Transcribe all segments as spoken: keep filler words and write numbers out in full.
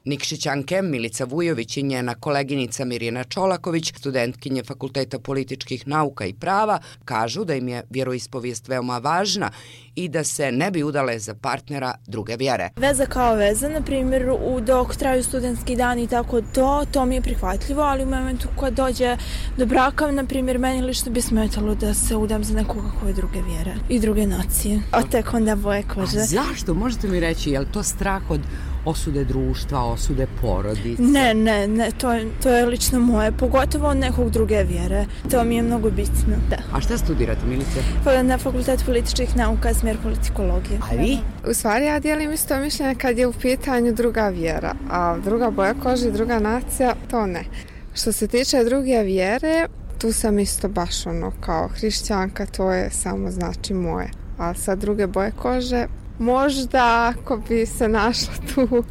Nikšićanke Milica Vujović i njena koleginica Mirjana Čolaković, studentkinje Fakulteta političkih nauka i prava, kažu da im je vjeroispovijest veoma važna i da se ne bi udale za partnera druge vjere. Veza kao veza, na primjer, dok traju studentski dani i tako to, to mi je prihvatljivo, ali u momentu kad dođe do braka, na primjer, meni lično bi smetalo da se udam za nekoga koje druge vjere i druge nacije. A tek onda boje kože. A zašto? Možete mi reći, je li to strah od osude društva, osude porodice? Ne, ne, ne, to je, to je lično moje, pogotovo od nekog druge vjere. To mi je mnogo bitno, da. A šta studirate, Milice? Na Fakultetu političkih nauka, smjer politikologije. A vi? U stvari ja dijelim isto mišljenje kad je u pitanju druga vjera, a druga boja kože i druga nacija, to ne. Što se tiče druge vjere, tu sam isto baš ono kao hrišćanka, to je samo znači moje. A sa druge boje kože, možda ako bi se našla tu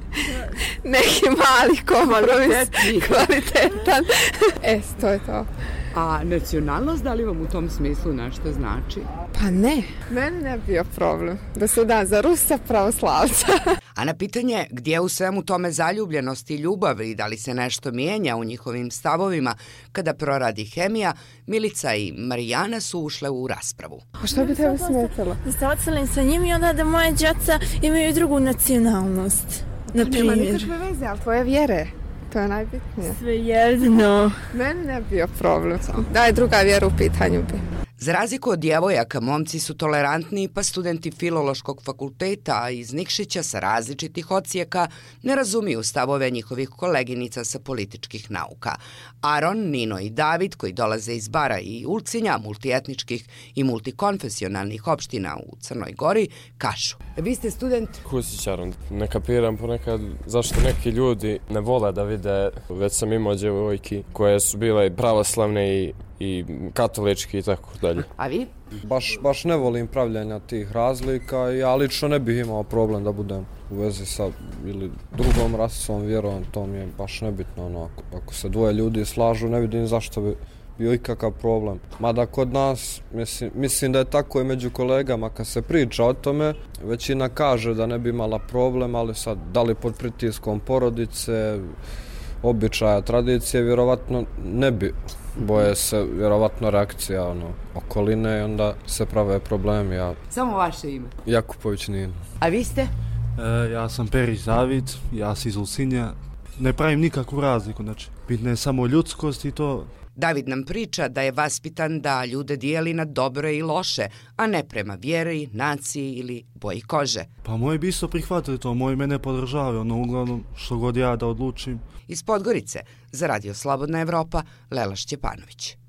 neki mali kompromis kvalitetan. E, to je to. A nacionalnost, da li vam u tom smislu nešto znači? Pa ne, meni ne bio problem da se da za Rusa pravoslavca. A na pitanje gdje u svemu tome zaljubljenost i ljubav i da li se nešto mijenja u njihovim stavovima kada proradi hemija, Milica i Marijana su ušle u raspravu. A što bi tebi smetalo? Da se ocelim sa njim i onda da moje djeca imaju drugu nacionalnost. Na nema nikakve veze, ali tvoje vjere. To je najbitnije. Sve jedno. Meni ne bio problem. Da je druga vjera u pitanju bi. Za razliku od djevojaka, momci su tolerantni, pa studenti Filološkog fakulteta iz Nikšića sa različitih odsjeka ne razumiju stavove njihovih koleginica sa političkih nauka. Aron, Nino i David, koji dolaze iz Bara i Ulcinja, multietničkih i multikonfesionalnih opština u Crnoj Gori, kažu. Vi ste student? Kusić Aron. Ne kapiram ponekad zašto neki ljudi ne vole da vide. Već sam imao djevojki koje su bile pravoslavne i i katolički i tako dalje. A vi? Baš, baš ne volim pravljanja tih razlika i ja lično ne bih imao problem da budem u vezi sa ili drugom rasom, vjerom, to mi je baš nebitno. Ono, ako, ako se dvoje ljudi slažu, ne vidim zašto bi bio ikakav problem. Mada kod nas, mislim, mislim da je tako i među kolegama, kad se priča o tome, većina kaže da ne bi imala problem, ali sad, da li pod pritiskom porodice, običaja, tradicije, vjerovatno ne bi. Boje se vjerovatno reakcija ono, okoline i onda se prave problemi. Ja... Samo vaše ime? Jakupović Nino. A vi ste? E, ja sam Perić David, ja sam iz Ulcinja. Ne pravim nikakvu razliku, znači bitna je samo ljudskost i to. David nam priča da je vaspitan da ljude dijeli na dobre i loše, a ne prema vjeri, naciji ili boji kože. Pa moji bi isto prihvatili to, moji mene podržavaju, ono uglavnom što god ja da odlučim. Iz Podgorice, za Radio Slobodna Evropa, Lela Šćepanović.